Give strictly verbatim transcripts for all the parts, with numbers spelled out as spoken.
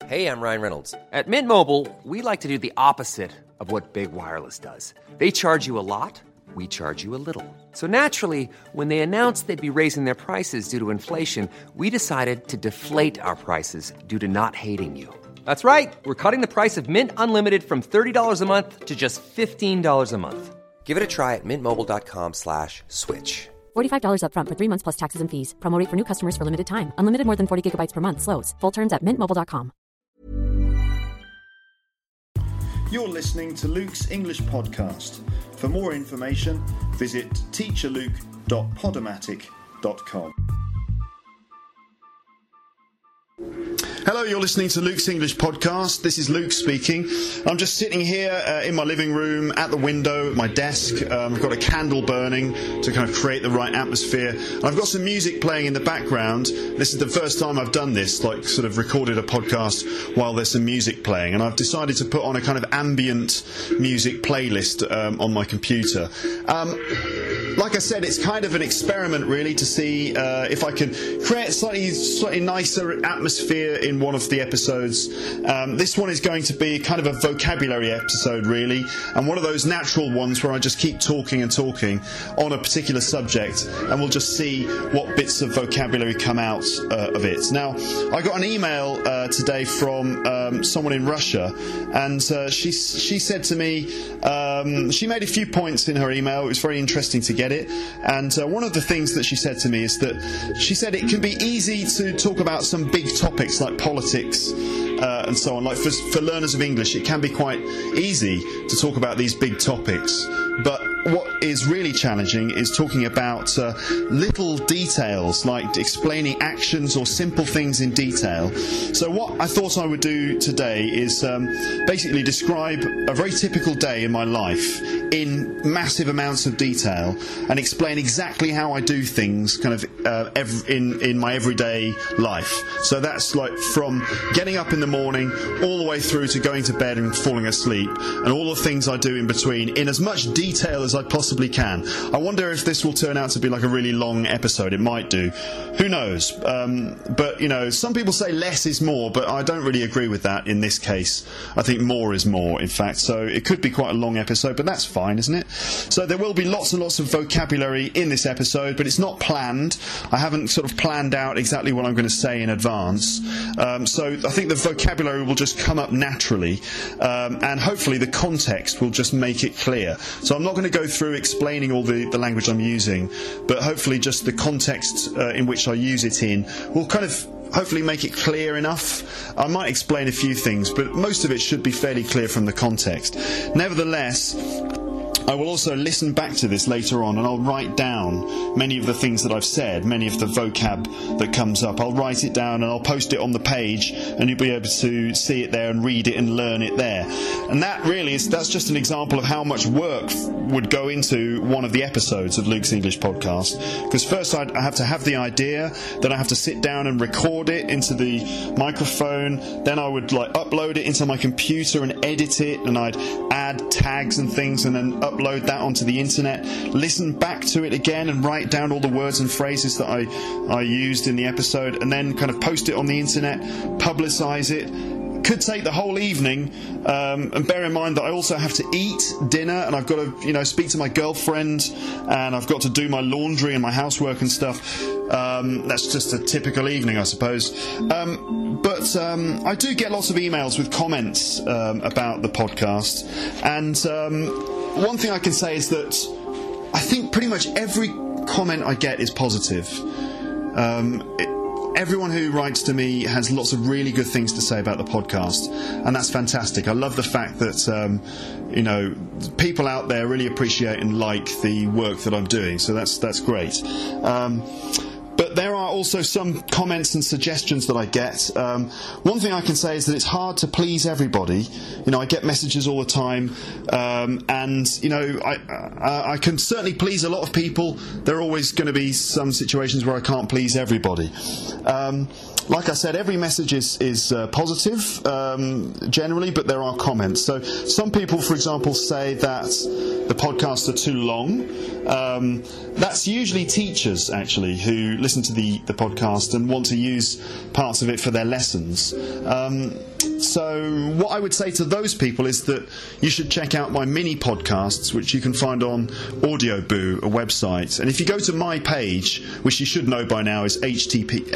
Hey, I'm Ryan Reynolds. At Mint Mobile, we like to do the opposite of what Big Wireless does. They charge you a lot, we charge you a little. So naturally, when they announced they'd be raising their prices due to inflation, we decided to deflate our prices due to not hating you. That's right. We're cutting the price of Mint Unlimited from thirty dollars a month to just fifteen dollars a month. Give it a try at mintmobile.com slash switch. forty-five dollars up front for three months plus taxes and fees. Promo rate for new customers for limited time. Unlimited more than forty gigabytes per month. Slows full terms at mint mobile dot com. You're listening to Luke's English Podcast. For more information, visit teacher luke dot podomatic dot com. Hello, you're listening to Luke's English Podcast. This is Luke speaking. I'm just sitting here uh, in my living room at the window at my desk. Um, I've got a candle burning to kind of create the right atmosphere. And I've got some music playing in the background. This is the first time I've done this, like sort of recorded a podcast while there's some music playing. And I've decided to put on a kind of ambient music playlist um, on my computer. Um, like I said, it's kind of an experiment really to see uh, if I can create a slightly, slightly nicer atmosphere in one of the episodes. Um, this one is going to be kind of a vocabulary episode really, and one of those natural ones where I just keep talking and talking on a particular subject, and we'll just see what bits of vocabulary come out uh, of it. Now, I got an email uh, today from um, someone in Russia, and uh, she she said to me, um, she made a few points in her email. It was very interesting to get it, and uh, one of the things that she said to me is that she said it can be easy to talk about some big topics like politics uh, and so on. Like for, for learners of English, it can be quite easy to talk about these big topics, but what is really challenging is talking about uh, little details, like explaining actions or simple things in detail. So what I thought I would do today is um, basically describe a very typical day in my life in massive amounts of detail and explain exactly how I do things kind of uh, ev- in, in my everyday life. So that's like from getting up in the morning all the way through to going to bed and falling asleep, and all the things I do in between in as much detail as I possibly can. I wonder if this will turn out to be like a really long episode. It might do. Who knows? Um, but, you know, some people say less is more, but I don't really agree with that in this case. I think more is more, in fact. So it could be quite a long episode, but that's fine, isn't it? So there will be lots and lots of vocabulary in this episode, but it's not planned. I haven't sort of planned out exactly what I'm going to say in advance. Um, so I think the vocabulary will just come up naturally, um, and hopefully the context will just make it clear. So I'm not going to go through explaining all the, the language I'm using, but hopefully just the context uh, in which I use it in will kind of hopefully make it clear enough. I might explain a few things, but most of it should be fairly clear from the context. Nevertheless, I will also listen back to this later on, and I'll write down many of the things that I've said, many of the vocab that comes up. I'll write it down and I'll post it on the page, and you'll be able to see it there and read it and learn it there. And that really is, that's just an example of how much work would go into one of the episodes of Luke's English Podcast. Because first I'd, I have to have the idea, then I have to sit down and record it into the microphone, then I would like upload it into my computer and edit it, and I'd add tags and things, and then upload upload that onto the internet, listen back to it again and write down all the words and phrases that I, I used in the episode, and then kind of post it on the internet, publicise it. Could take the whole evening, um, and bear in mind that I also have to eat dinner, and I've got to, you know, speak to my girlfriend, and I've got to do my laundry and my housework and stuff. Um, that's just a typical evening, I suppose. Um, but um, I do get lots of emails with comments um, about the podcast, and um, one thing I can say is that I think pretty much every comment I get is positive. Um, it, Everyone who writes to me has lots of really good things to say about the podcast, and that's fantastic. I love the fact that, um, you know, people out there really appreciate and like the work that I'm doing, so that's that's great. Um, But there are also some comments and suggestions that I get. Um, one thing I can say is that it's hard to please everybody. You know, I get messages all the time, um, and, you know, I, I, I can certainly please a lot of people. There are always going to be some situations where I can't please everybody. Um, Like I said, every message is, is uh, positive, um, generally, but there are comments. So some people, for example, say that the podcasts are too long. Um, that's usually teachers, actually, who listen to the, the podcast and want to use parts of it for their lessons. Um, so what I would say to those people is that you should check out my mini podcasts, which you can find on Audioboo, a website. And if you go to my page, which you should know by now is http,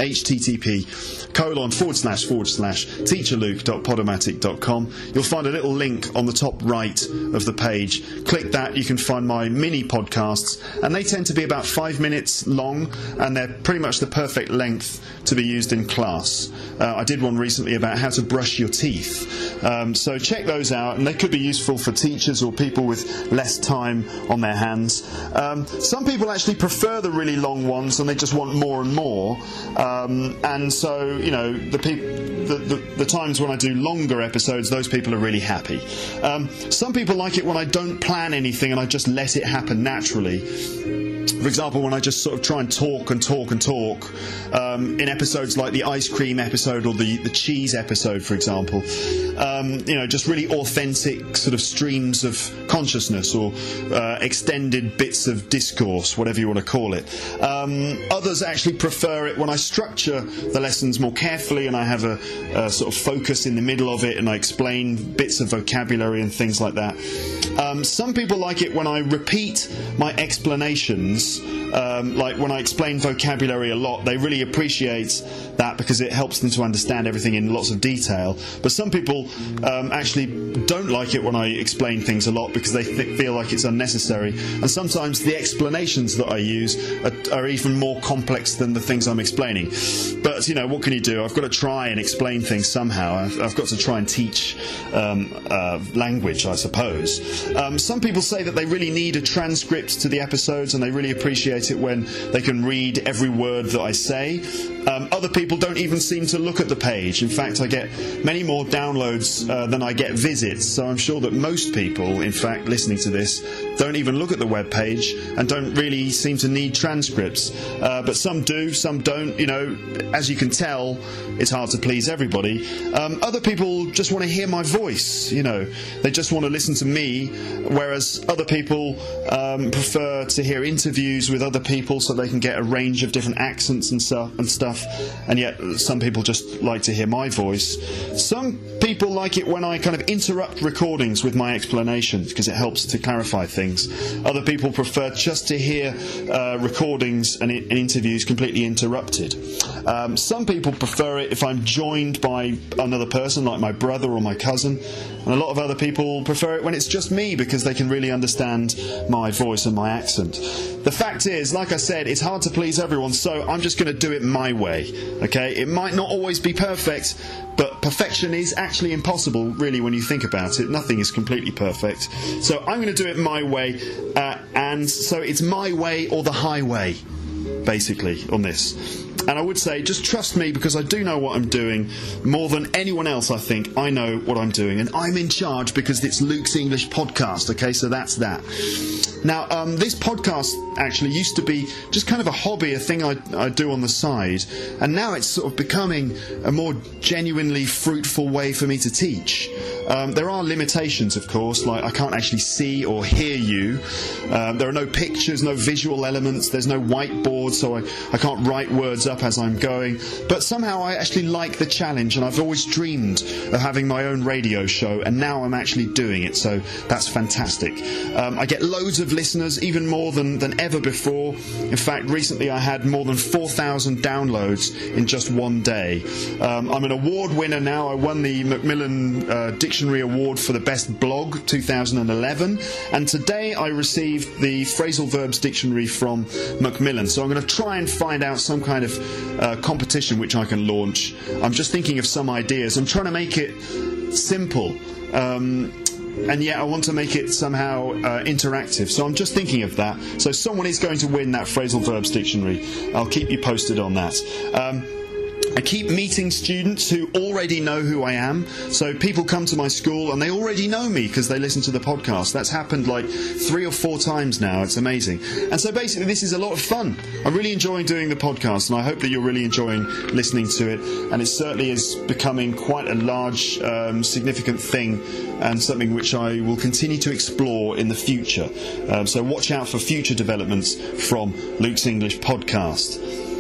http colon forward slash forward slash teacherluke dot podomatic dot com, you'll find a little link on the top right of the page. Click that, you can find my mini podcasts, and they tend to be about five minutes long, and they're pretty much the perfect length to be used in class. Uh, I did one recently about how to brush your teeth. Um, so check those out, and they could be useful for teachers or people with less time on their hands. Um, some people actually prefer the really long ones, and they just want more and more. Um, and so, you know, the, peop- the, the, the times when I do longer episodes, those people are really happy. Um, some people like it when I don't plan anything and I just let it happen naturally. For example, when I just sort of try and talk and talk and talk um, in episodes like the ice cream episode or the, the cheese episode, for example, um, you know, just really authentic sort of streams of consciousness or uh, extended bits of discourse, whatever you want to call it. Um, others actually prefer it when I structure the lessons more carefully and I have a, a sort of focus in the middle of it and I explain bits of vocabulary and things like that. Um, some people like it when I repeat my explanations. Um, like when I explain vocabulary a lot, they really appreciate that because it helps them to understand everything in lots of detail. But some people um, actually don't like it when I explain things a lot because they th- feel like it's unnecessary. And sometimes the explanations that I use are, are even more complex than the things I'm explaining. But, you know, what can you do? I've got to try and explain things somehow. I've, I've got to try and teach um, uh, language, I suppose. Um, some people say that they really need a transcript to the episodes and they really appreciate it when they can read every word that I say. Um, other people don't even seem to look at the page. In fact, I get many more downloads uh, than I get visits, so I'm sure that most people, in fact, listening to this, don't even look at the web page and don't really seem to need transcripts. Uh, but some do, some don't. You know, as you can tell, it's hard to please everybody. Um, other people just want to hear my voice, you know. They just want to listen to me, whereas other people um, prefer to hear interviews with other people so they can get a range of different accents and stuff, and stuff. And yet some people just like to hear my voice. Some people like it when I kind of interrupt recordings with my explanations because it helps to clarify things. Other people prefer just to hear uh, recordings and, and interviews completely interrupted. Um, some people prefer it if I'm joined by another person like my brother or my cousin, and a lot of other people prefer it when it's just me because they can really understand my voice and my accent. The fact is, like I said, it's hard to please everyone, so I'm just going to do it my way, okay? It might not always be perfect, but perfection is actually impossible, really, when you think about it. Nothing is completely perfect. So I'm going to do it my way, uh, and so it's my way or the highway, basically, on this. And I would say, just trust me, because I do know what I'm doing. More than anyone else, I think, I know what I'm doing. And I'm in charge because it's Luke's English podcast, okay? So that's that. Now, um, this podcast actually used to be just kind of a hobby, a thing I, I do on the side. And now it's sort of becoming a more genuinely fruitful way for me to teach. Um, there are limitations, of course, like I can't actually see or hear you. Um, there are no pictures, no visual elements. There's no whiteboard, so I, I can't write words up as I'm going. But somehow I actually like the challenge, and I've always dreamed of having my own radio show, and now I'm actually doing it, so that's fantastic. Um, I get loads of listeners, even more than, than ever before. In fact, recently I had more than four thousand downloads in just one day. Um, I'm an award winner now. I won the Macmillan uh, Dictionary Award for the Best Blog two thousand eleven, and today I received the Phrasal Verbs Dictionary from Macmillan. So I'm going to try and find out some kind of uh, competition which I can launch. I'm just thinking of some ideas. I'm trying to make it simple. Um, and yet I want to make it somehow uh, interactive. So I'm just thinking of that. So someone is going to win that Phrasal Verbs Dictionary. I'll keep you posted on that. Um, I keep meeting students who already know who I am. So people come to my school and they already know me because they listen to the podcast. That's happened like three or four times now. It's amazing. And so basically this is a lot of fun. I'm really enjoying doing the podcast, and I hope that you're really enjoying listening to it. And it certainly is becoming quite a large, um, significant thing, and something which I will continue to explore in the future. Um, so watch out for future developments from Luke's English podcast.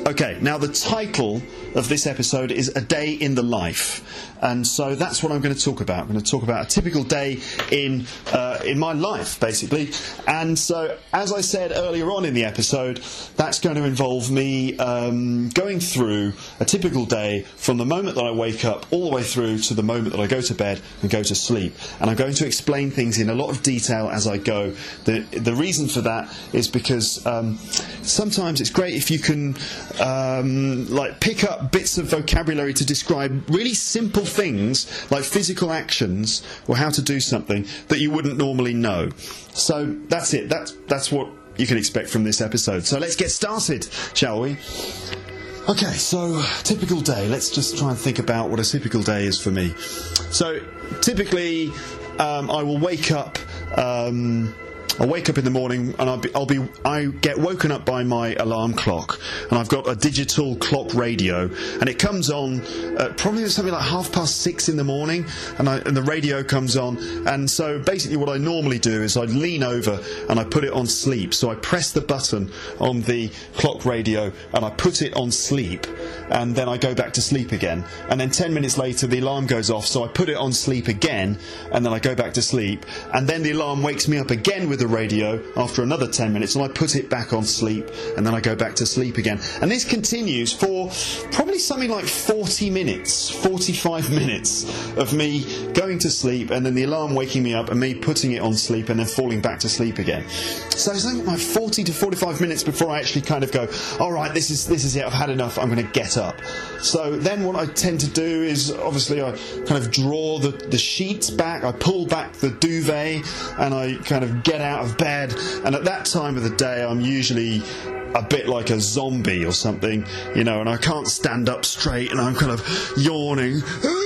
Okay, now the title of this episode is A Day in the Life, and so that's what I'm going to talk about. I'm going to talk about a typical day in uh, in my life, basically. And so, as I said earlier on in the episode, that's going to involve me um, going through a typical day from the moment that I wake up all the way through to the moment that I go to bed and go to sleep. And I'm going to explain things in a lot of detail as I go. The the reason for that is because um, sometimes it's great if you can um, like pick up bits of vocabulary to describe really simple things like physical actions or how to do something that you wouldn't normally know. So that's it. That's that's what you can expect from this episode. So let's get started, shall we? Okay, so typical day. Let's just try and think about what a typical day is for me. So typically, um, I will wake up. Um, I wake up in the morning and I'll be, I'll be, I get woken up by my alarm clock, and I've got a digital clock radio, and it comes on uh, probably something like half past six in the morning, and, I, and the radio comes on, and so basically what I normally do is I lean over and I put it on sleep. So I press the button on the clock radio and I put it on sleep, and then I go back to sleep again, and then ten minutes later the alarm goes off, so I put it on sleep again, and then I go back to sleep, and then the alarm wakes me up again with the radio after another ten minutes, and I put it back on sleep, and then I go back to sleep again. And this continues for probably something like forty minutes, forty-five minutes of me going to sleep, and then the alarm waking me up and me putting it on sleep and then falling back to sleep again. So it's like forty to forty-five minutes before I actually kind of go, all right, this is this is it, I've had enough, I'm going to get up. So then what I tend to do is, obviously I kind of draw the, the sheets back, I pull back the duvet, and I kind of get out of bed, and at that time of the day I'm usually a bit like a zombie or something, you know, and I can't stand up straight, and I'm kind of yawning,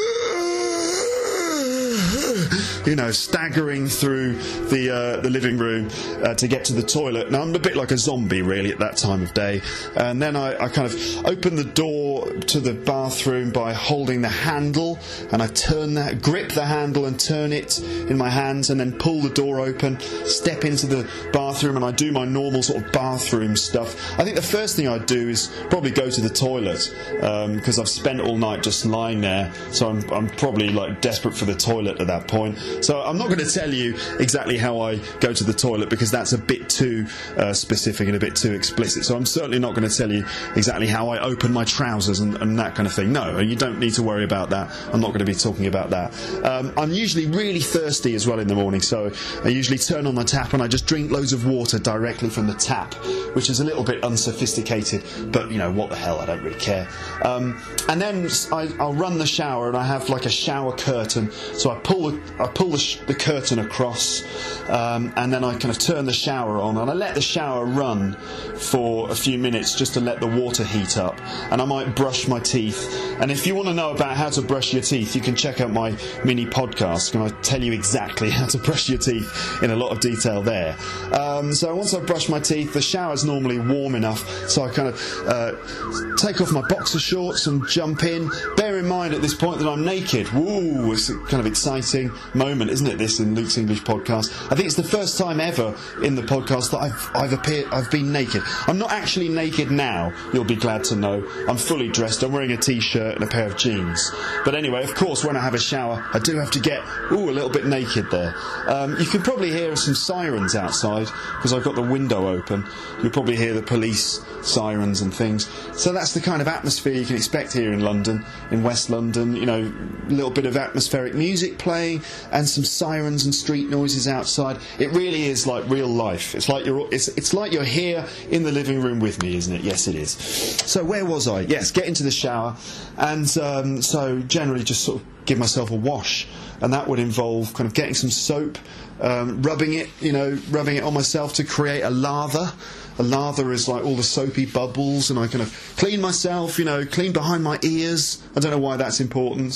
you know, staggering through the uh, the living room uh, to get to the toilet. Now I'm a bit like a zombie really at that time of day, and then I, I kind of open the door to the bathroom by holding the handle, and I turn that, grip the handle and turn it in my hands, and then pull the door open, step into the bathroom, and I do my normal sort of bathroom stuff. I think the first thing I'd do is probably go to the toilet, because um, I've spent all night just lying there, so I'm, I'm probably like desperate for the toilet at that point. So I'm not going to tell you exactly how I go to the toilet, because that's a bit too uh, specific and a bit too explicit. So I'm certainly not going to tell you exactly how I open my trousers and, and that kind of thing. No, you don't need to worry about that. I'm not going to be talking about that. Um, I'm usually really thirsty as well in the morning, so I usually turn on the tap and I just drink loads of water directly from the tap, which is a little bit unsophisticated, but you know, what the hell, I don't really care. Um, and then I, I'll run the shower, and I have like a shower curtain, so I pull the, I pull the, sh- the curtain across, um, and then I kind of turn the shower on, and I let the shower run for a few minutes just to let the water heat up, and I might brush my teeth. And if you want to know about how to brush your teeth, you can check out my mini podcast, and I tell you exactly how to brush your teeth in a lot of detail there. Um, so once I've brushed my teeth, the shower's normally warm enough, so I kind of uh, take off my boxer shorts and jump in. Bear in mind at this point that I'm naked. Woo, it's a kind of exciting moment, isn't it, this in Luke's English podcast? I think it's the first time ever in the podcast that I've, I've appeared, I've been naked. I'm not actually naked now, you'll be glad to know. I'm fully dressed, I'm wearing a t-shirt and a pair of jeans. But anyway, of course, when I have a shower, I do have to get, ooh, a little bit naked there. Um, you can probably hear some sirens outside, because I've got the window open. You'll probably hear the police sirens and things. So that's the kind of atmosphere you can expect here in London, in West London. You know, a little bit of atmospheric music playing, and some sirens and street noises outside. It really is like real life. It's like you're it's it's like you're here in the living room with me, isn't it? Yes, it is. So where was I? Yes, get into the shower, and um, so generally just sort of give myself a wash, and that would involve kind of getting some soap, um, rubbing it, you know, rubbing it on myself to create a lather. A lather is like all the soapy bubbles, and I kind of clean myself, you know, clean behind my ears. I don't know why that's important.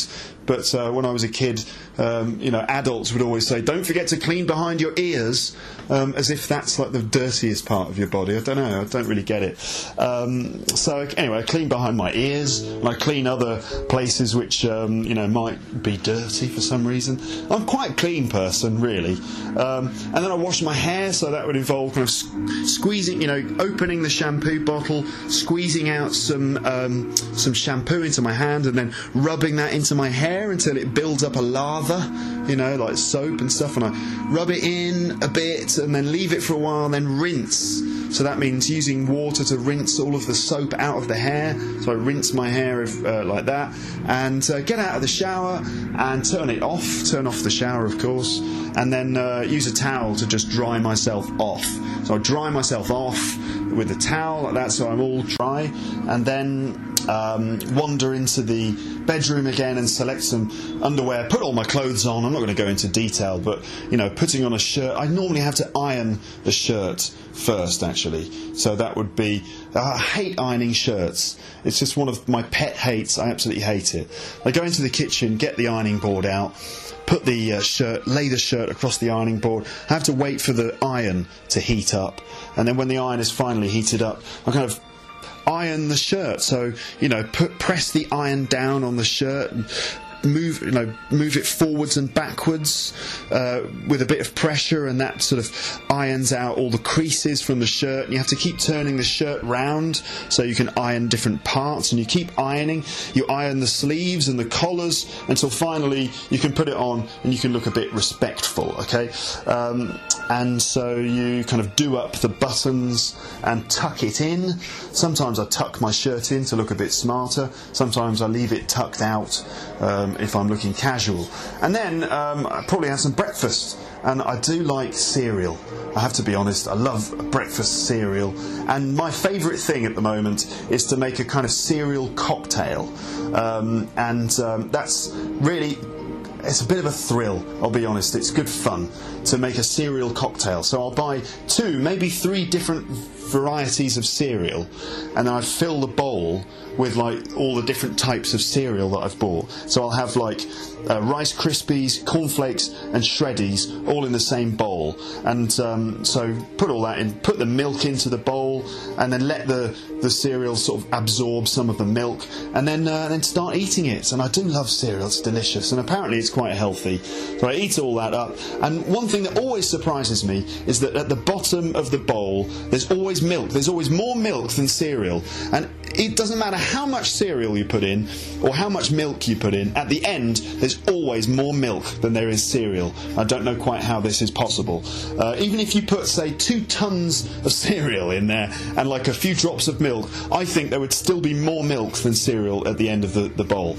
but uh, when I was a kid, um, you know, adults would always say, don't forget to clean behind your ears, um, as if that's like the dirtiest part of your body. I don't know, I don't really get it. Um, so anyway, I clean behind my ears, and I clean other places which, um, you know, might be dirty for some reason. I'm quite a clean person, really. Um, and then I wash my hair, so that would involve kind of squeezing, you know, opening the shampoo bottle, squeezing out some um, some shampoo into my hand, and then rubbing that into my hair until it builds up a lather, you know, like soap and stuff, and I rub it in a bit and then leave it for a while and then rinse. So that means using water to rinse all of the soap out of the hair. So I rinse my hair if, uh, like that, and uh, get out of the shower and turn it off, turn off the shower of course, and then uh, use a towel to just dry myself off. So I dry myself off with a towel like that, so I'm all dry, and then um, wander into the bedroom again and select some underwear, put all my clothes on. I'm not going to go into detail, but you know, putting on a shirt, I normally have to iron the shirt first actually, so that would be, I hate ironing shirts. It's just one of my pet hates. I absolutely hate it. I go into the kitchen, get the ironing board out, put the uh, shirt, lay the shirt across the ironing board. I have to wait for the iron to heat up, and then when the iron is finally heated up, I kind of iron the shirt. So, you know, put press the iron down on the shirt and move, you know, move it forwards and backwards uh, with a bit of pressure, and that sort of irons out all the creases from the shirt. And you have to keep turning the shirt round so you can iron different parts, and you keep ironing. You iron the sleeves and the collars until finally you can put it on and you can look a bit respectful, okay? Um, and so you kind of do up the buttons and tuck it in. Sometimes I tuck my shirt in to look a bit smarter. Sometimes I leave it tucked out um, if I'm looking casual. And then um, I probably have some breakfast. And I do like cereal. I have to be honest, I love breakfast cereal. And my favourite thing at the moment is to make a kind of cereal cocktail. Um, and um, that's really... It's a bit of a thrill, I'll be honest. It's good fun to make a cereal cocktail. So I'll buy two, maybe three different varieties of cereal, and then I fill the bowl with like all the different types of cereal that I've bought. So I'll have like uh, Rice Krispies, cornflakes and Shreddies all in the same bowl. And um, so put all that in, put the milk into the bowl, and then let the, the cereal sort of absorb some of the milk, and then uh, then start eating it. And I do love cereal, it's delicious, and apparently it's quite healthy. So I eat all that up, and one thing that always surprises me is that at the bottom of the bowl there's always milk. There's always more milk than cereal, and it doesn't matter how much cereal you put in or how much milk you put in, at the end there's always more milk than there is cereal. I don't know quite how this is possible. Uh, even if you put, say, two tons of cereal in there and like a few drops of milk, I think there would still be more milk than cereal at the end of the, the bowl.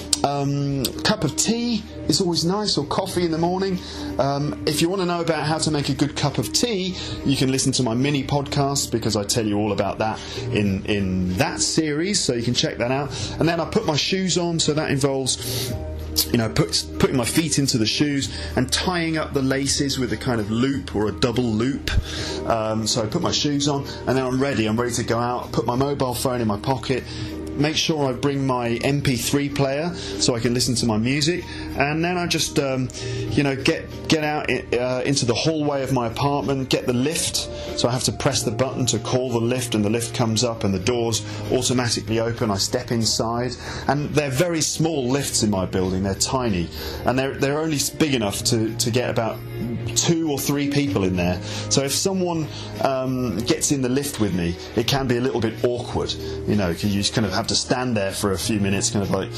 Um, cup of tea is always nice, or coffee in the morning. Um, if you want to know about how to make a good cup of tea, you can listen to my mini podcast, because I tell you all about that in, in that series, so you can check that out. And then I put my shoes on, so that involves, you know, put, putting my feet into the shoes and tying up the laces with a kind of loop or a double loop. Um, so I put my shoes on, and then I'm ready. I'm ready to go out. Put my mobile phone in my pocket. Make sure I bring my M P three player so I can listen to my music, and then I just, um, you know, get get out uh, into the hallway of my apartment, get the lift. So I have to press the button to call the lift, and the lift comes up, and the doors automatically open. I step inside, and they're very small lifts in my building. They're tiny, and they're they're only big enough to to get about two or three people in there. So if someone um, gets in the lift with me, it can be a little bit awkward, you know, because you just kind of have to stand there for a few minutes, kind of like,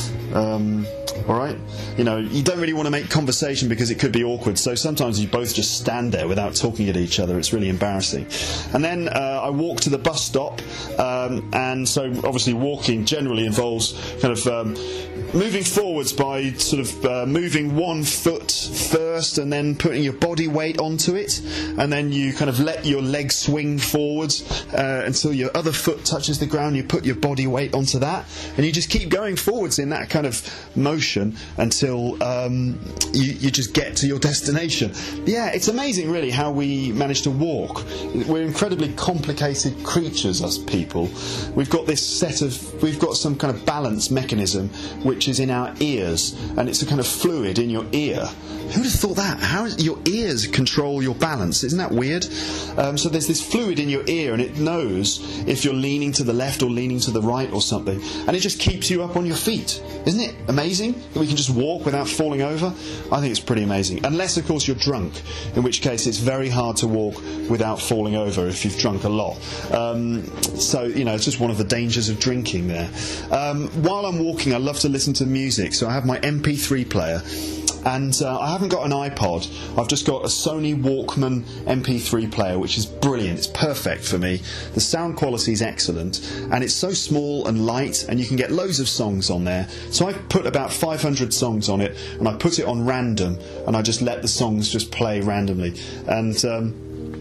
um, all right, you know, you don't really want to make conversation because it could be awkward, so sometimes you both just stand there without talking at each other. It's really embarrassing. And then uh, I walk to the bus stop, um, and so obviously walking generally involves kind of um, moving forwards by sort of uh, moving one foot first and then putting your body weight onto it, and then you kind of let your leg swing forwards uh, until your other foot touches the ground. You put your body weight onto that, and you just keep going forwards in that kind of motion until um, you, you just get to your destination. Yeah, it's amazing really how we manage to walk. We're incredibly complicated creatures, us people. We've got this set of, we've got some kind of balance mechanism which is in our ears. vibrates, and it's a kind of fluid in your ear. Who would have thought that? How is, your ears control your balance? Isn't that weird? Um, so there's this fluid in your ear, and it knows if you're leaning to the left or leaning to the right or something, and it just keeps you up on your feet. Isn't it amazing that we can just walk without falling over? I think it's pretty amazing. Unless, of course, you're drunk, in which case it's very hard to walk without falling over if you've drunk a lot. Um, so, you know, it's just one of the dangers of drinking there. Um, while I'm walking, I love to listen to music, so I have my M P three player. And uh, I haven't got an iPod. I've just got a Sony Walkman M P three player, which is brilliant. It's perfect for me. The sound quality is excellent, and it's so small and light, and you can get loads of songs on there. So I put about five hundred songs on it, and I put it on random, and I just let the songs just play randomly. And um,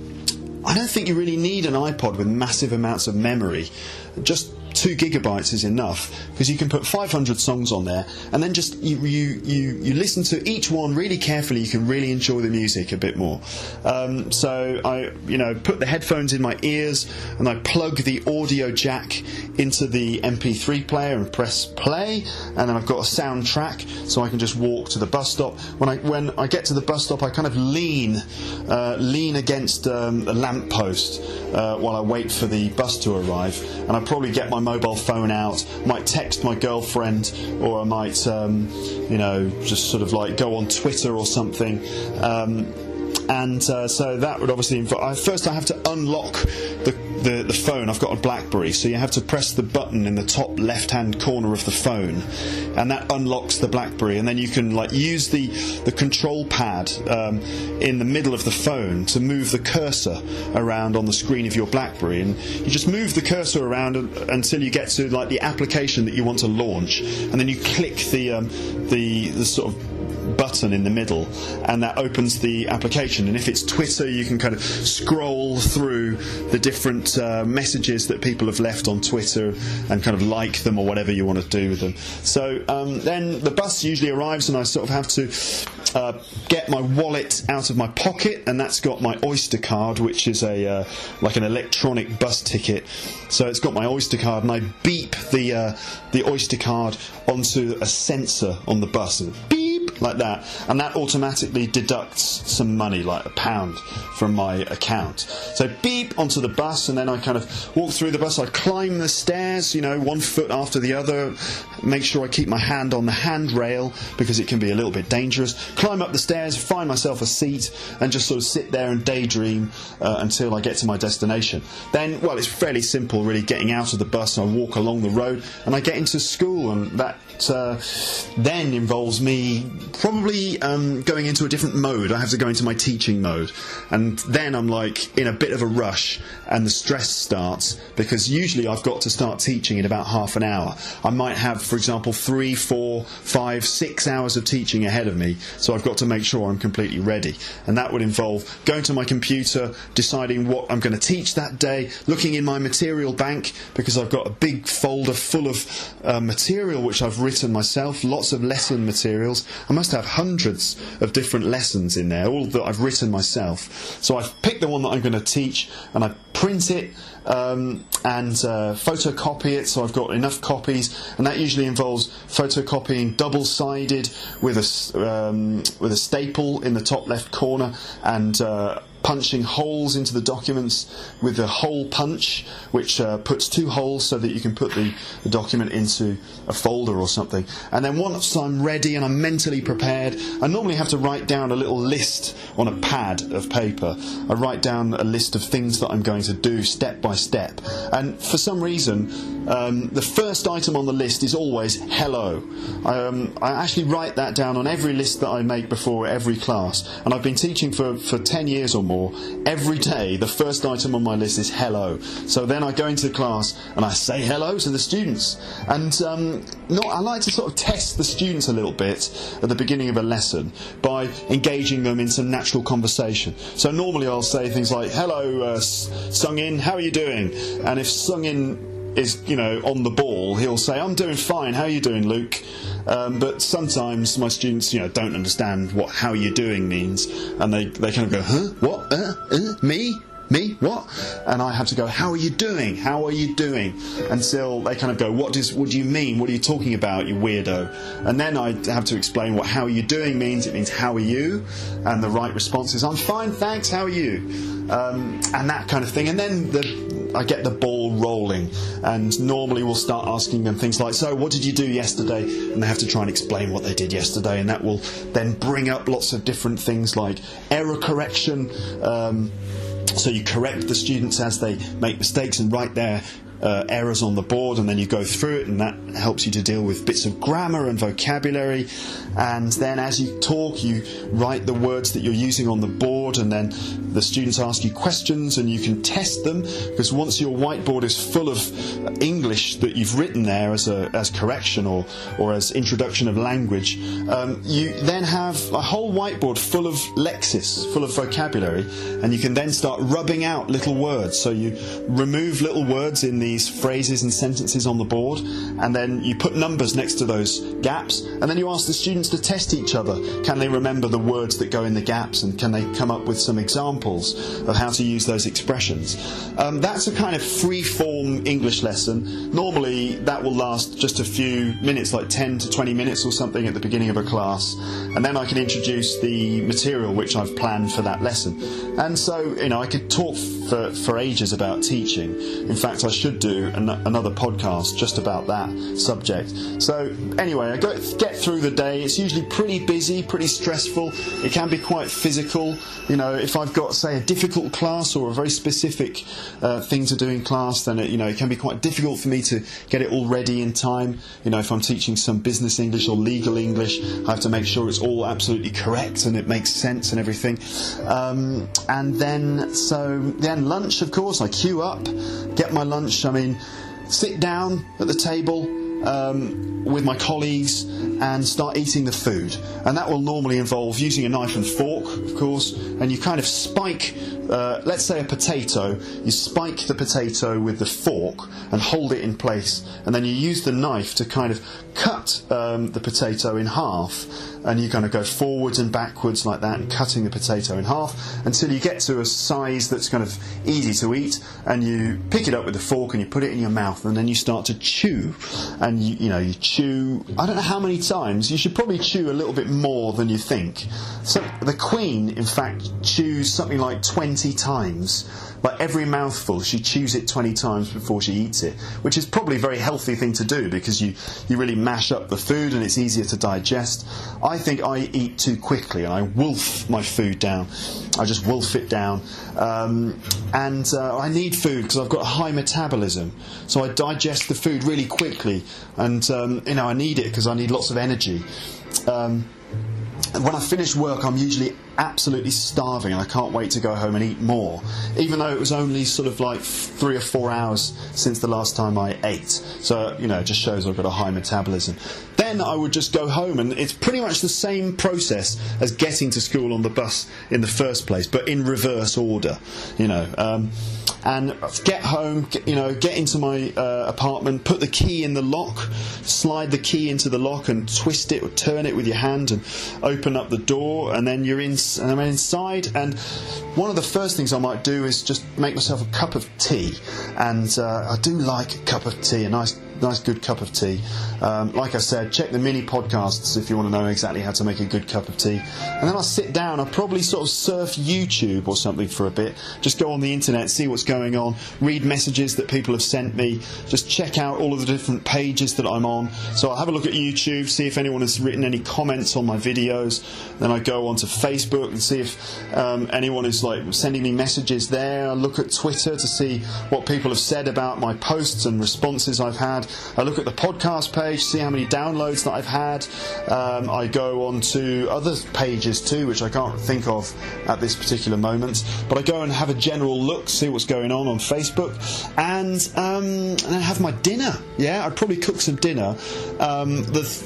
I don't think you really need an iPod with massive amounts of memory. Just two gigabytes is enough, because you can put five hundred songs on there, and then just you, you you you listen to each one really carefully. You can really enjoy the music a bit more. Um, so I you know put the headphones in my ears, and I plug the audio jack into the M P three player and press play, and then I've got a soundtrack, so I can just walk to the bus stop. When I when I get to the bus stop, I kind of lean uh, lean against um, a lamppost uh, while I wait for the bus to arrive, and I probably get my mobile phone out, might text my girlfriend, or I might, um, you know, just sort of like go on Twitter or something. Um, and uh, so that would obviously involve. First, I have to unlock the, the the phone. I've got a BlackBerry, so you have to press the button in the top left-hand corner of the phone, and that unlocks the BlackBerry. And then you can like use the the control pad um, in the middle of the phone to move the cursor around on the screen of your BlackBerry, and you just move the cursor around until you get to like the application that you want to launch, and then you click the um, the the sort of button in the middle, and that opens the application. And if it's Twitter, you can kind of scroll through the different uh, messages that people have left on Twitter and kind of like them or whatever you want to do with them. So um, then the bus usually arrives, and I sort of have to uh, get my wallet out of my pocket, and that's got my Oyster card, which is a uh, like an electronic bus ticket. So it's got my Oyster card, and I beep the uh, the Oyster card onto a sensor on the bus, and beep like that, and that automatically deducts some money, like a pound, from my account. So beep onto the bus, and then I kind of walk through the bus. I climb the stairs, you know, one foot after the other, make sure I keep my hand on the handrail because it can be a little bit dangerous. Climb up the stairs, find myself a seat, and just sort of sit there and daydream uh, until I get to my destination. Then, well, it's fairly simple really, getting out of the bus. I walk along the road and I get into school, and that uh, then involves me probably um, going into a different mode. I have to go into my teaching mode, and then I'm like in a bit of a rush, and the stress starts, because usually I've got to start teaching in about half an hour. I might have, for example, three, four, five, six hours of teaching ahead of me, so I've got to make sure I'm completely ready, and that would involve going to my computer, deciding what I'm going to teach that day, looking in my material bank, because I've got a big folder full of uh, material which I've written myself, lots of lesson materials. I must have hundreds of different lessons in there, all that I've written myself. So I've picked the one that I'm going to teach, and I print it um, and uh, photocopy it, so I've got enough copies, and that usually involves photocopying double-sided with a, um, with a staple in the top left corner, and uh, punching holes into the documents with a hole punch, which uh, puts two holes so that you can put the, the document into a folder or something. And then once I'm ready and I'm mentally prepared, I normally have to write down a little list on a pad of paper. I write down a list of things that I'm going to do step by step. And for some reason, um, the first item on the list is always hello. Um, I actually write that down on every list that I make before every class. And I've been teaching for, for ten years or more. Every day the first item on my list is hello. So then I go into class and I say hello to the students, and um, not, I like to sort of test the students a little bit at the beginning of a lesson by engaging them in some natural conversation. So normally I'll say things like, hello uh, Sung-in, how are you doing? And if Sung-in is, you know, on the ball, he'll say, I'm doing fine, how are you doing, Luke? Um, but sometimes my students, you know, don't understand what "how you doing" means, and they, they kind of go, huh, what, uh, uh, me? me? What? And I have to go, how are you doing? How are you doing? Until they kind of go, what does, what do you mean? What are you talking about, you weirdo? And then I have to explain what how are you doing means. It means how are you? And the right response is, I'm fine, thanks, how are you? Um, and that kind of thing. And then the, I get the ball rolling, and normally we'll start asking them things like, so what did you do yesterday? And they have to try and explain what they did yesterday, and that will then bring up lots of different things like error correction. Um, so you correct the students as they make mistakes and write their Uh, errors on the board, and then you go through it, and that helps you to deal with bits of grammar and vocabulary. And then as you talk, you write the words that you're using on the board, and then the students ask you questions and you can test them, because once your whiteboard is full of English that you've written there as a as correction or, or as introduction of language, um, you then have a whole whiteboard full of lexis, full of vocabulary, and you can then start rubbing out little words. So you remove little words in the these phrases and sentences on the board, and then you put numbers next to those gaps, and then you ask the students to test each other. Can they remember the words that go in the gaps, and can they come up with some examples of how to use those expressions? Um, that's a kind of free-form English lesson. Normally that will last just a few minutes, like ten to twenty minutes or something at the beginning of a class, and then I can introduce the material which I've planned for that lesson. And so, you know, I could talk for, for ages about teaching. In fact, I should do an- another podcast just about that subject. So anyway, I go, get through the day. It's usually pretty busy, pretty stressful. It can be quite physical. You know, if I've got, say, a difficult class or a very specific uh, thing to do in class, then it, you know, it can be quite difficult for me to get it all ready in time. You know, if I'm teaching some business English or legal English, I have to make sure it's all absolutely correct and it makes sense and everything. Um, and then, so then lunch, of course, I queue up, get my lunch. I mean, sit down at the table um, with my colleagues and start eating the food. And that will normally involve using a knife and fork, of course, and you kind of spike, uh, let's say a potato, you spike the potato with the fork and hold it in place, and then you use the knife to kind of cut um, the potato in half, and you kind of go forwards and backwards like that, and cutting the potato in half until you get to a size that's kind of easy to eat, and you pick it up with the fork and you put it in your mouth, and then you start to chew, and you, you know, you chew, I don't know how many times, you should probably chew a little bit more than you think. So the Queen, in fact, chews something like twenty times. Like every mouthful, she chews it twenty times before she eats it, which is probably a very healthy thing to do, because you, you really mash up the food and it's easier to digest. I think I eat too quickly and I wolf my food down. I just wolf it down. Um, and uh, I need food because I've got a high metabolism. So I digest the food really quickly, and um, you know, I need it because I need lots of energy. Um, When I finish work, I'm usually absolutely starving and I can't wait to go home and eat more, even though it was only sort of like three or four hours since the last time I ate. So, you know, it just shows I've got a high metabolism. Then I would just go home, and it's pretty much the same process as getting to school on the bus in the first place, but in reverse order, you know. Um, and get home, get, you know, get into my uh, apartment, put the key in the lock, slide the key into the lock and twist it or turn it with your hand and open up the door, and then you're in, and I'm inside. And one of the first things I might do is just make myself a cup of tea, and uh, I do like a cup of tea, a nice nice good cup of tea. Um, like I said, check the mini podcasts if you want to know exactly how to make a good cup of tea. And then I'll sit down, I'll probably sort of surf YouTube or something for a bit, just go on the internet, see what's going on, read messages that people have sent me, just check out all of the different pages that I'm on. So I'll have a look at YouTube, see if anyone has written any comments on my videos. Then I go onto Facebook and see if um, anyone is like sending me messages there. I look at Twitter to see what people have said about my posts and responses I've had. I look at the podcast page, see how many downloads that I've had. Um, I go on to other pages too, which I can't think of at this particular moment. But I go and have a general look, see what's going on on Facebook, and um, and then have my dinner. Yeah, I'd probably cook some dinner. Um, the th-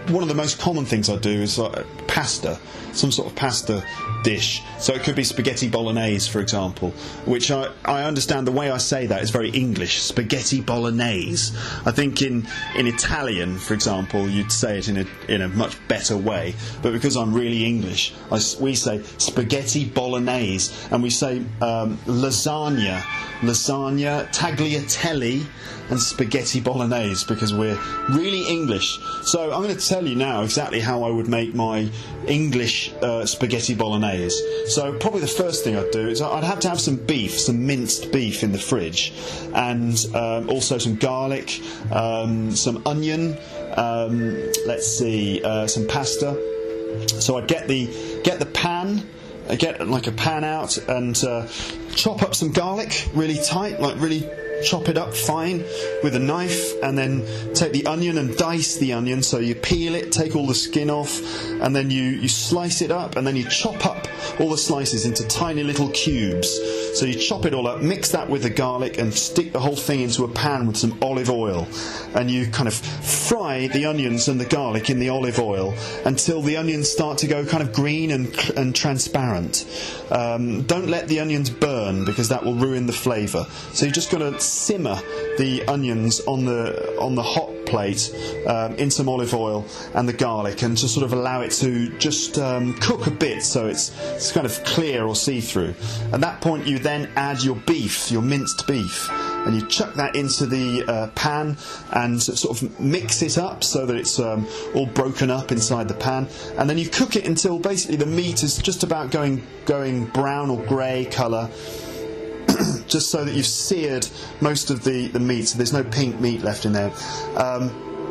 one of the most common things I do is like pasta, some sort of pasta dish. So it could be spaghetti bolognese, for example, which I, I understand the way I say that is very English, spaghetti bolognese. I think in, in Italian, for example, you'd say it in a in a much better way, but because I'm really English, I, we say spaghetti bolognese, and we say um, lasagna, lasagna, tagliatelle, and spaghetti bolognese, because we're really English. So I'm going to tell you now exactly how I would make my English uh, spaghetti bolognese. So probably the first thing I'd do is I'd have to have some beef, some minced beef in the fridge, and um, also some garlic, um, some onion, um, let's see, uh, some pasta. So I'd get the get the pan, I get like a pan out, and uh, chop up some garlic really tight, like really chop it up fine with a knife, and then take the onion and dice the onion. So you peel it, take all the skin off, and then you, you slice it up, and then you chop up all the slices into tiny little cubes. So you chop it all up, mix that with the garlic, and stick the whole thing into a pan with some olive oil, and you kind of fry the onions and the garlic in the olive oil until the onions start to go kind of green and, and transparent. Um, don't let the onions burn, because that will ruin the flavour. So you're just going to simmer the onions on the on the hot plate um, in some olive oil and the garlic, and just sort of allow it to just um, cook a bit, so it's it's kind of clear or see-through. At that point, you then add your beef, your minced beef, and you chuck that into the uh, pan and sort of mix it up so that it's um, all broken up inside the pan, and then you cook it until basically the meat is just about going going brown or grey colour, just so that you've seared most of the, the meat, so there's no pink meat left in there. Um,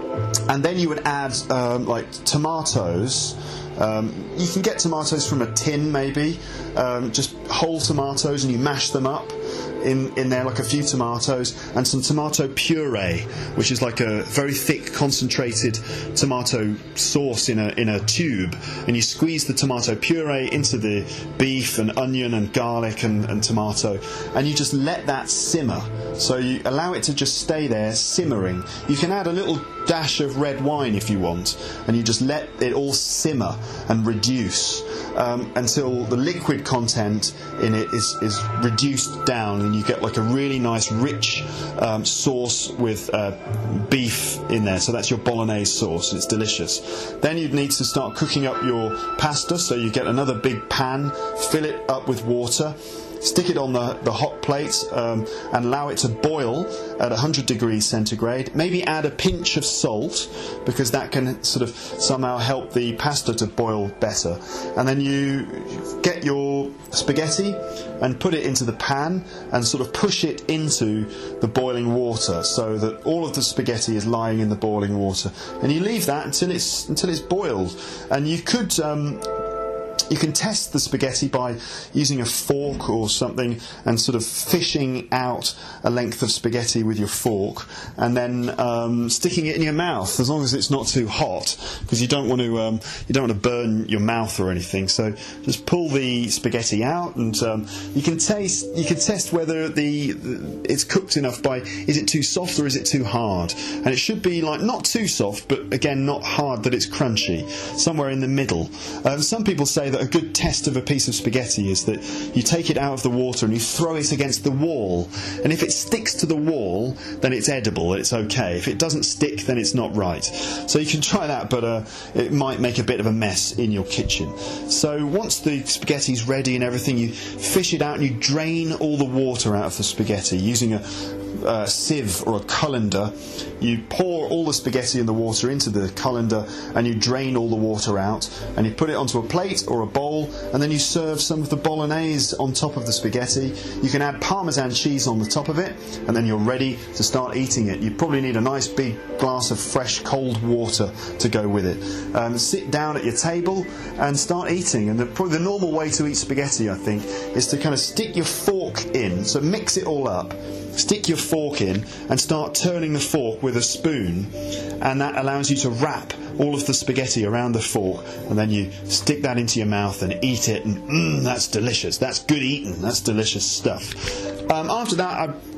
and then you would add um, like tomatoes. Um, you can get tomatoes from a tin, maybe, um, just whole tomatoes, and you mash them up in, in there, like a few tomatoes, and some tomato puree, which is like a very thick, concentrated tomato sauce in a in a tube, and you squeeze the tomato puree into the beef and onion and garlic and, and tomato, and you just let that simmer. So you allow it to just stay there simmering. You can add a little dash of red wine if you want, and you just let it all simmer and reduce um, until the liquid content in it is, is reduced down, and you get like a really nice rich um, sauce with uh, beef in there. So that's your bolognese sauce. It's delicious. Then you'd need to start cooking up your pasta. So you get another big pan, fill it up with water, stick it on the, the hot plate, um, and allow it to boil at one hundred degrees centigrade. Maybe add a pinch of salt, because that can sort of somehow help the pasta to boil better. And then you get your spaghetti and put it into the pan and sort of push it into the boiling water, so that all of the spaghetti is lying in the boiling water. And you leave that until it's until it's boiled. And you could um, You can test the spaghetti by using a fork or something and sort of fishing out a length of spaghetti with your fork, and then um, sticking it in your mouth, as long as it's not too hot, because you don't want to um, you don't want to burn your mouth or anything. So just pull the spaghetti out, and um, you can taste. You can test whether the, the it's cooked enough by, is it too soft or is it too hard? And it should be like not too soft, but again not hard that it's crunchy, somewhere in the middle. Um, some people say that a good test of a piece of spaghetti is that you take it out of the water and you throw it against the wall, and if it sticks to the wall, then it's edible, it's okay. If it doesn't stick, then it's not right. So you can try that, but uh, it might make a bit of a mess in your kitchen. So once the spaghetti's ready and everything, you fish it out and you drain all the water out of the spaghetti using a Uh, sieve or a colander. You pour all the spaghetti and the water into the colander, and you drain all the water out, and you put it onto a plate or a bowl, and then you serve some of the bolognese on top of the spaghetti. You can add Parmesan cheese on the top of it, and then you're ready to start eating it. You probably need a nice big glass of fresh cold water to go with it. Um, sit down at your table and start eating. And the, probably the normal way to eat spaghetti, I think, is to kind of stick your fork in, so mix it all up, stick your fork in and start turning the fork with a spoon, and that allows you to wrap all of the spaghetti around the fork, and then you stick that into your mouth and eat it, and mmm, that's delicious. That's good eating. That's delicious stuff. Um, after that, I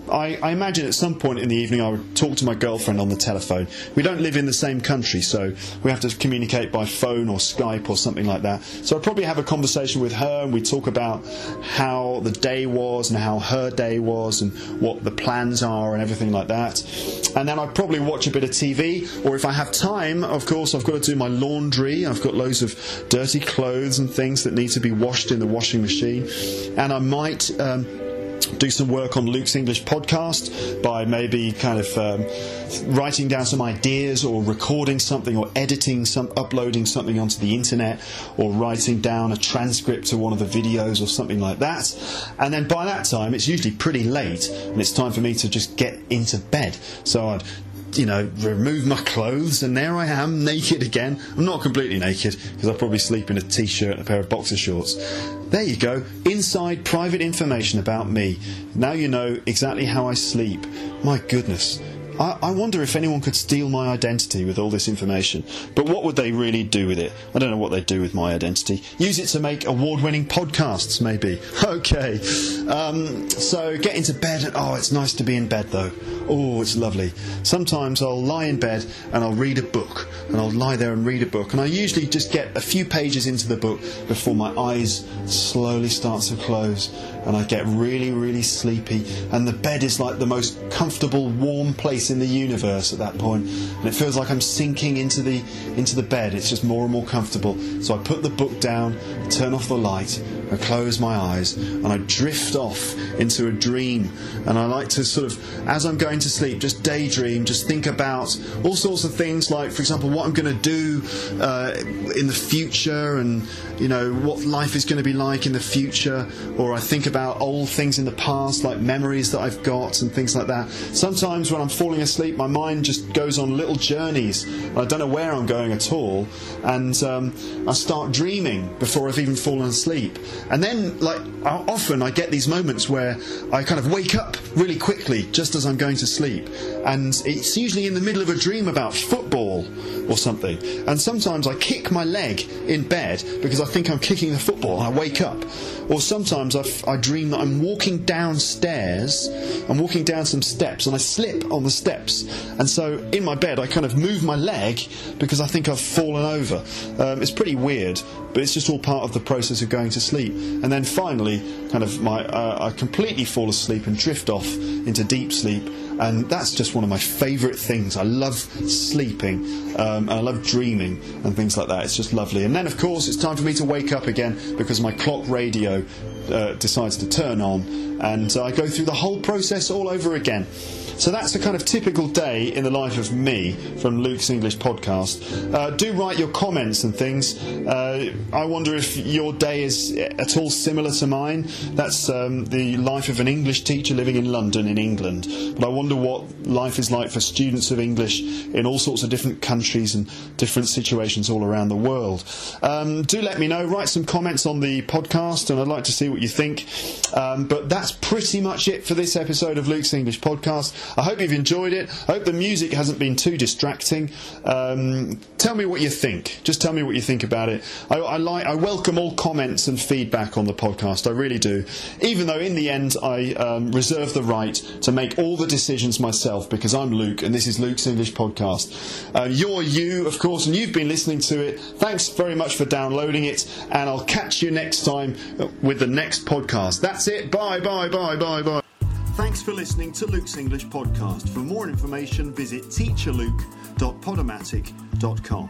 I, I imagine at some point in the evening I would talk to my girlfriend on the telephone. We don't live in the same country, so we have to communicate by phone or Skype or something like that. So I'd probably have a conversation with her, and we'd talk about how the day was and how her day was and what the plans are and everything like that. And then I'd probably watch a bit of T V, or if I have time, of course, I've got to do my laundry. I've got loads of dirty clothes and things that need to be washed in the washing machine. And I might um, do some work on Luke's English podcast by maybe kind of um, writing down some ideas, or recording something, or editing some, uploading something onto the internet, or writing down a transcript to one of the videos or something like that. And then by that time, it's usually pretty late, and it's time for me to just get into bed. So I'd you know, remove my clothes, and there I am, naked again. I'm not completely naked, because I'll probably sleep in a t-shirt and a pair of boxer shorts. There you go, inside private information about me. Now you know exactly how I sleep. My goodness. I, I wonder if anyone could steal my identity with all this information. But what would they really do with it? I don't know what they'd do with my identity. Use it to make award-winning podcasts, maybe. Okay. Um, so get into bed. And, oh, it's nice to be in bed, though. Oh, it's lovely. Sometimes I'll lie in bed and I'll read a book. And I'll lie there and read a book. And I usually just get a few pages into the book before my eyes slowly start to close. And I get really, really sleepy. And the bed is like the most comfortable, warm place in the universe at that point, and it feels like I'm sinking into the into the bed. It's just more and more comfortable. So I put the book down, turn off the light, I close my eyes, and I drift off into a dream. And I like to sort of, as I'm going to sleep, just daydream, just think about all sorts of things, like, for example, what I'm going to do uh, in the future, and you know, what life is going to be like in the future. Or I think about old things in the past, like memories that I've got and things like that. Sometimes when I'm falling asleep, my mind just goes on little journeys. I don't know where I'm going at all, and um, I start dreaming before I've even fallen asleep. And then, like, often I get these moments where I kind of wake up really quickly just as I'm going to sleep, and it's usually in the middle of a dream about football or something. And sometimes I kick my leg in bed because I think I'm kicking the football, and I wake up. Or sometimes I, f- I dream that I'm walking downstairs, I'm walking down some steps, and I slip on the steps, and so in my bed I kind of move my leg because I think I've fallen over. Um, it's pretty weird, but it's just all part of the process of going to sleep. And then finally, kind of my uh, I completely fall asleep and drift off into deep sleep, and that's just one of my favourite things. I love sleeping, um, and I love dreaming and things like that. It's just lovely. And then, of course, it's time for me to wake up again because my clock radio uh, decides to turn on, and uh, I go through the whole process all over again. So that's a kind of typical day in the life of me from Luke's English Podcast. Uh, do write your comments and things. Uh, I wonder if your day is at all similar to mine. That's um, the life of an English teacher living in London, in England. But I wonder what life is like for students of English in all sorts of different countries and different situations all around the world. Um, do let me know. Write some comments on the podcast, and I'd like to see what you think. Um, but that's pretty much it for this episode of Luke's English Podcast. I hope you've enjoyed it. I hope the music hasn't been too distracting. Um, tell me what you think. Just tell me what you think about it. I, I like. I welcome all comments and feedback on the podcast. I really do. Even though in the end I um, reserve the right to make all the decisions myself, because I'm Luke and this is Luke's English Podcast. Uh, you're you, of course, and you've been listening to it. Thanks very much for downloading it, and I'll catch you next time with the next podcast. That's it. Bye, bye, bye, bye, bye. Thanks for listening to Luke's English Podcast. For more information, visit teacher luke dot podomatic dot com.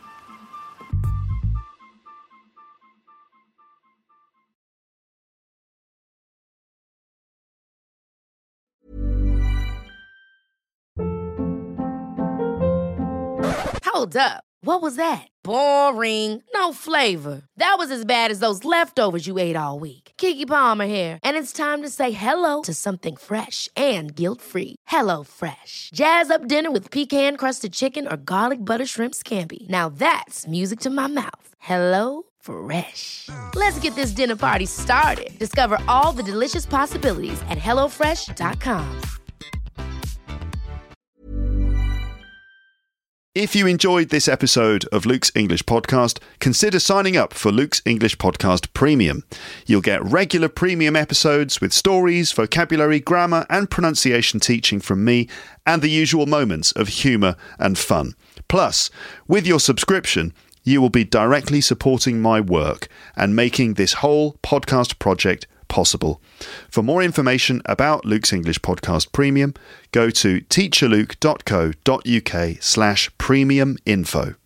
Hold up. What was that? Boring. No flavor. That was as bad as those leftovers you ate all week. Keke Palmer here, and it's time to say hello to something fresh and guilt-free. Hello Fresh. Jazz up dinner with pecan-crusted chicken or garlic butter shrimp scampi. Now that's music to my mouth. Hello Fresh. Let's get this dinner party started. Discover all the delicious possibilities at hello fresh dot com. If you enjoyed this episode of Luke's English Podcast, consider signing up for Luke's English Podcast Premium. You'll get regular premium episodes with stories, vocabulary, grammar and pronunciation teaching from me and the usual moments of humour and fun. Plus, with your subscription, you will be directly supporting my work and making this whole podcast project possible. For more information about Luke's English Podcast Premium, go to teacherluke.co.uk slash premium info.